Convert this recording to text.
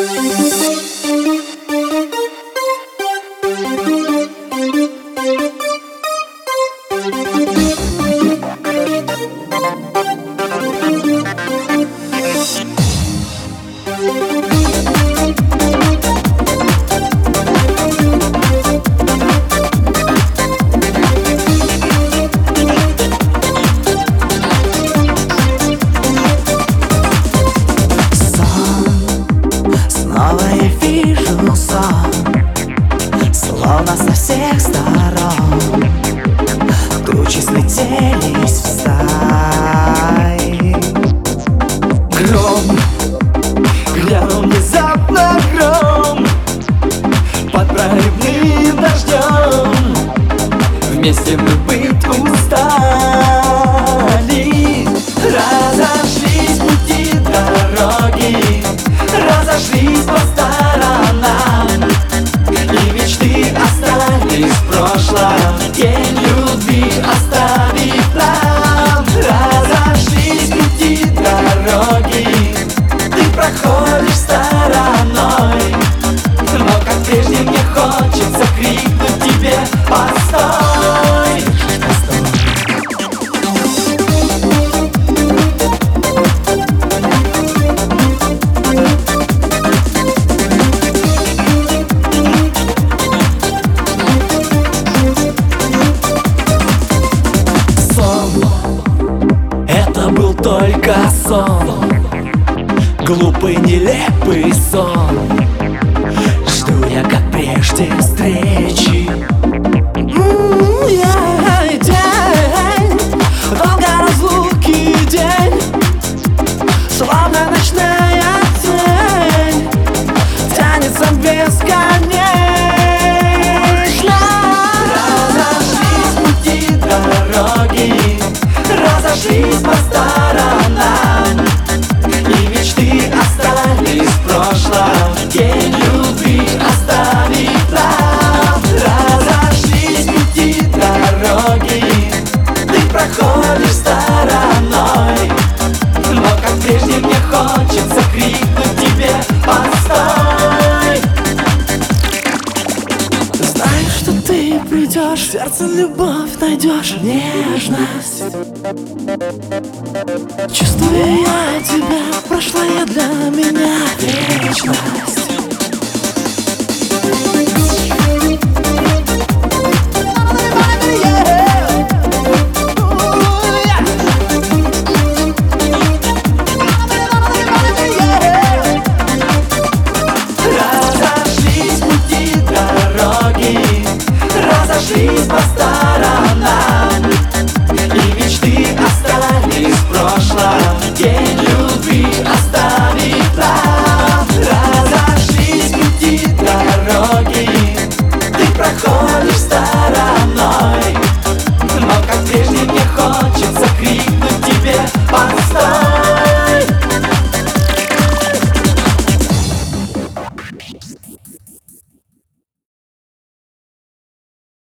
Словно со всех сторон тучи слетелись в стаи. Гром, грянул внезапно гром под проливным дождем. Вместе мы быть устали. Разошлись пути дороги, разошлись по сторонам, и мечты остались в прошлом, день любви оставив нам. Разошлись пути дороги, ты проходишь стороной, но как прежде мне хочется крикнуть тебе: постой, постой. Только сон, глупый, нелепый сон. Жду я, как прежде, встречи. День, долго разлуки день, словно ночная тень, тянется бесконечно. Разошлись пути дороги, разошлись по сторонам, и мечты остались в прошлом, день любви оставив нам. Разошлись пути дороги, ты проходишь стороной, но как прежде мне хочется крикнуть тебе: постой. Знаю, что ты придешь, в сердце любовь найдешь, нежность. Чувствую я тебя, прошлое для меня вечность.